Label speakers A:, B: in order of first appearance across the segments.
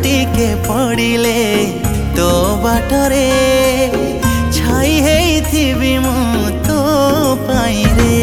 A: टिके पड़िले तो बाटरे छाई हेइथिबि मु तो पाई रे।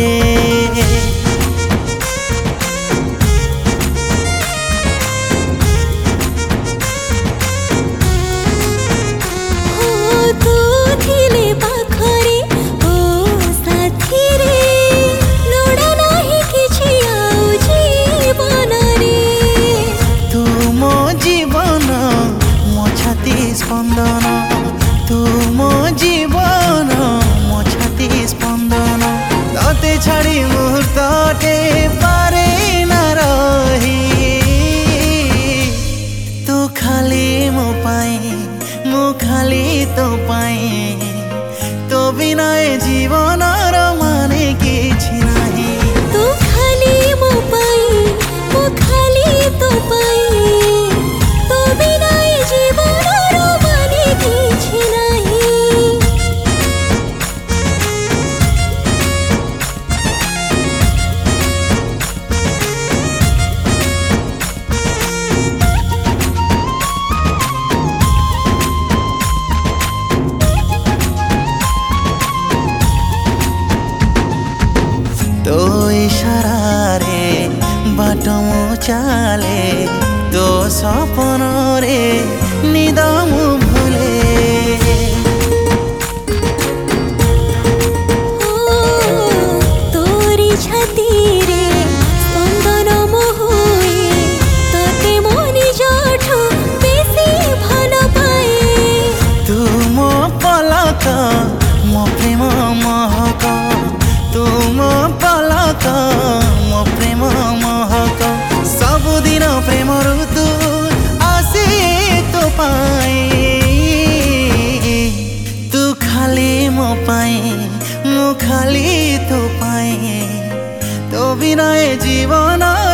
A: स्पंदन तू मो जीवन मो छाती स्पंदन तते छाड़ी मुहूर्तटे पारे न रही तू खाली मो पाई मु खाली तो पाई तो बिना ए जीवन माने किछि नाही।
B: तू खाली मो पाई मु खाली तो पाई तो बिना ए जीवन
A: तो इशारा रे बाट मु चाले तो सपन रे निद मु भूले।
B: तोरी छाती रे स्पंदन मो हुए तते मो निजठु बेसी भल पाए।
A: तू मो पलक मो प्रेम महक तू मो पलक मो प्रेम महक सबुदिन प्रेम ऋतु आसे तो पाए। तू खाली मो पाए मु खाली तो पाए तो बिना ए जीवन